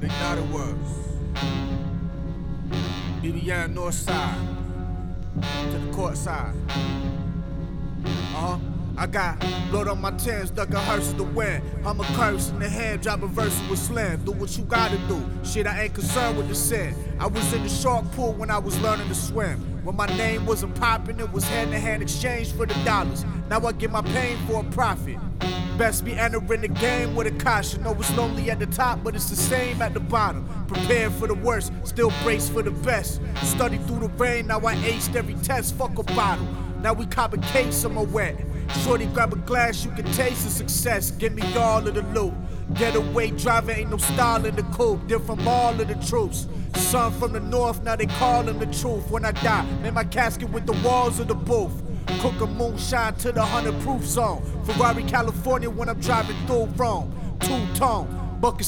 what they thought it was. BBM north side to the court side. I got blood on my tens, ducking hearses to win. I'm a curse in the hand, drop a verse with slim. Do what you gotta do, shit I ain't concerned with the sin. I was in the shark pool when I was learning to swim. When my name wasn't popping, it was hand-to-hand exchange for the dollars. Now I get my pain for a profit. Best be entering the game with a caution. Know it's lonely at the top, but it's the same at the bottom. Prepared for the worst, still brace for the best. Study through the rain, now I aced every test. Fuck a bottle, now we cop a case on my wet. Shorty grab a glass, you can taste the success. Give me all of the loot. Getaway driver, ain't no style in the coupe. They're from all of the troops. Son from the north, now they callin' the truth. When I die, make my casket with the walls of the booth. Cook a moonshine to the 100 proof zone. Ferrari, California when I'm driving through Rome. Two-tone, bucket